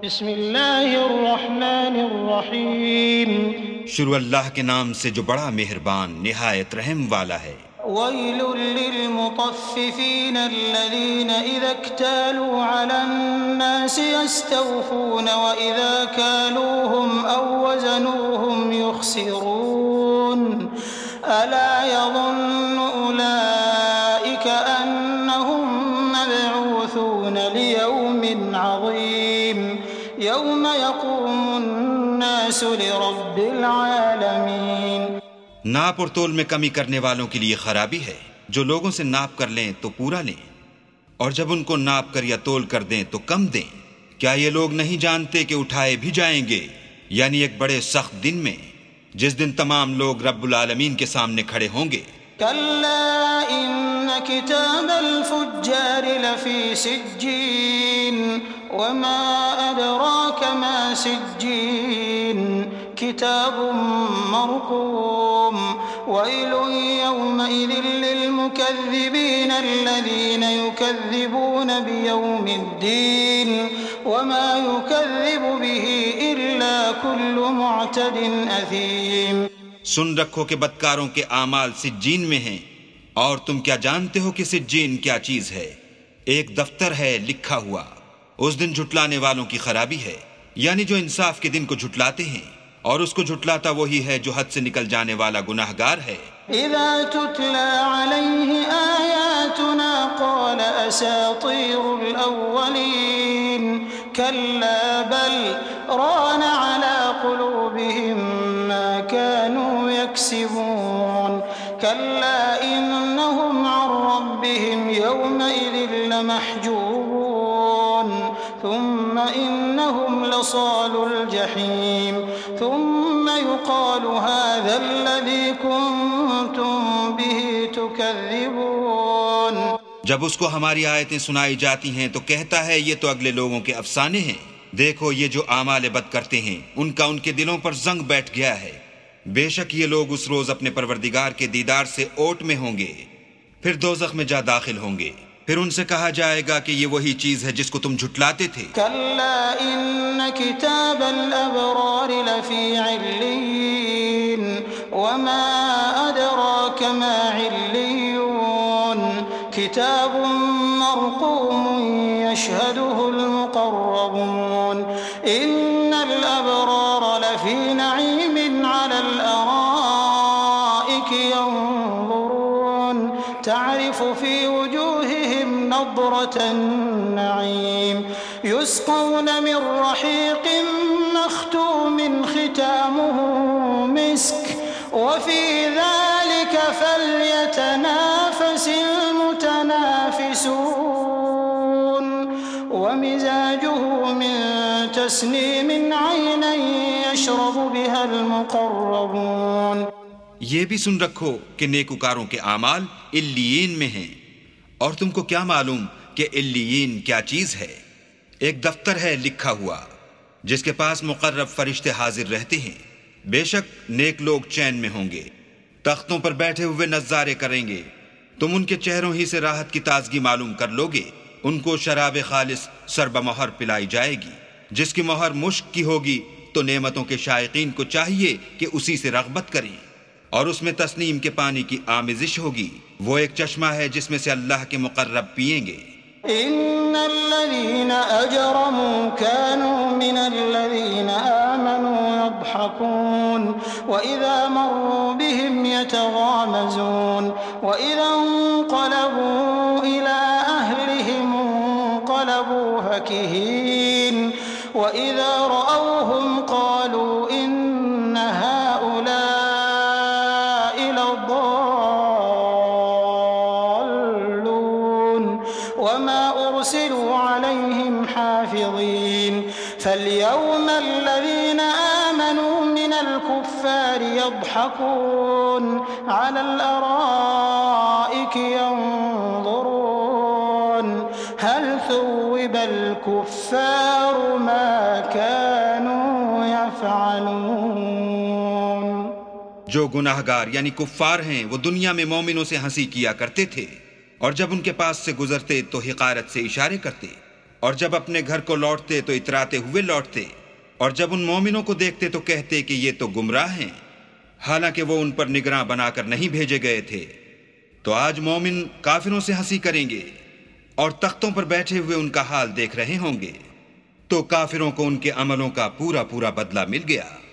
بسم اللہ الرحمن الرحیم شروع اللہ کے نام سے جو بڑا مہربان نہایت رحم والا ہے۔ ویل للمطففین الذین اذا اکتالوا علی الناس یستوفون واذا کالوهم او وزنوهم یخسرون الا یظن اولئک انہم مبعوثون لیوم عظیم یوم یقوم الناس لرب العالمین۔ ناپ اور تول میں کمی کرنے والوں کے لیے خرابی ہے، جو لوگوں سے ناپ کر لیں تو پورا لیں، اور جب ان کو ناپ کر یا تول کر دیں تو کم دیں۔ کیا یہ لوگ نہیں جانتے کہ اٹھائے بھی جائیں گے، یعنی ایک بڑے سخت دن میں، جس دن تمام لوگ رب العالمین کے سامنے کھڑے ہوں گے۔ کلا ان کتاب الفجار لفی سجین وما ادراک ما سجین کتاب مرقوم ویل یومئذ للمکذبین الذین یکذبون بیوم الدین وما یکذب به الا کل معتد اثیم۔ سن رکھو کہ بدکاروں کے اعمال سجین میں ہیں، اور تم کیا جانتے ہو کہ سجین کیا چیز ہے؟ ایک دفتر ہے لکھا ہوا۔ اس دن جھٹلانے والوں کی خرابی ہے، یعنی جو انصاف کے دن کو جھٹلاتے ہیں، اور اس کو جھٹلاتا وہی ہے جو حد سے نکل جانے والا گناہگار ہے۔ اذا تتلى عليه آیاتنا قال اساطیر الاولین كلا بل ران على قلوبهم ما كانوا يكسبون كلا إنهم عن ربهم يومئذ لمحجوبون ثم إنهم لصال الجحيم ثم يقال هذا الذي كنتم به تكذبون۔ جب اس کو ہماری آیتیں سنائی جاتی ہیں تو کہتا ہے یہ تو اگلے لوگوں کے افسانے ہیں۔ دیکھو یہ جو اعمال بد کرتے ہیں ان کا ان کے دلوں پر زنگ بیٹھ گیا ہے۔ بے شک یہ لوگ اس روز اپنے پروردگار کے دیدار سے اوٹ میں ہوں گے، پھر دوزخ میں جا داخل ہوں گے، پھر ان سے کہا جائے گا کہ یہ وہی چیز ہے جس کو تم جھٹلاتے تھے۔ کلا ان کتاب الابرار لفی علیین وما ادراک ما علیون کتاب مرقوم يشهده المقربون إن الأبرار لفي نعيم على الأرائك ينظرون تعرف في وجوههم نضرة النعيم يسقون من رحيق مختوم ختامه مسك وفي ذلك فليتنافس المتنافسون ومزاجه من تسنيم عينا يشرب بها المقربون۔ یہ بھی سن رکھو کہ نیکوکاروں کے اعمال علیین میں ہیں، اور تم کو کیا معلوم کہ علیین کیا چیز ہے؟ ایک دفتر ہے لکھا ہوا جس کے پاس مقرب فرشتے حاضر رہتے ہیں۔ بے شک نیک لوگ چین میں ہوں گے، تختوں پر بیٹھے ہوئے نظارے کریں گے، تم ان کے چہروں ہی سے راحت کی تازگی معلوم کر لوگے۔ ان کو شراب خالص سربہ مہر پلائی جائے گی، جس کی مہر مشک کی ہوگی، تو نعمتوں کے شائقین کو چاہیے کہ اسی سے رغبت کریں، اور اس میں تسنیم کے پانی کی آمیزش ہوگی۔ وہ ایک چشمہ ہے جس میں سے اللہ کے مقرب پئیں گے۔ ان الذين اجرموا كانوا من الذين آمنوا يضحكون واذا مروا بهم يتغامزون واذا انقلبوا الى اهلهم انقلبوا فكهين واذا رأوهم قالوا ان هؤلاء لضالون وما أرسلوا عليهم حافظين فاليوم الذين آمنوا من الكفار يضحكون على الأرائك ينظرون هل ثوب الكفار ما كانوا يفعلون۔ جو گناہگار یعنی کفار ہیں وہ دنیا میں مومنوں سے ہنسی کیا کرتے تھے، اور جب ان کے پاس سے گزرتے تو حقارت سے اشارے کرتے، اور جب اپنے گھر کو لوٹتے تو اتراتے ہوئے لوٹتے، اور جب ان مومنوں کو دیکھتے تو کہتے کہ یہ تو گمراہ ہیں، حالانکہ وہ ان پر نگراں بنا کر نہیں بھیجے گئے تھے۔ تو آج مومن کافروں سے ہنسی کریں گے اور تختوں پر بیٹھے ہوئے ان کا حال دیکھ رہے ہوں گے، تو کافروں کو ان کے عملوں کا پورا پورا بدلہ مل گیا۔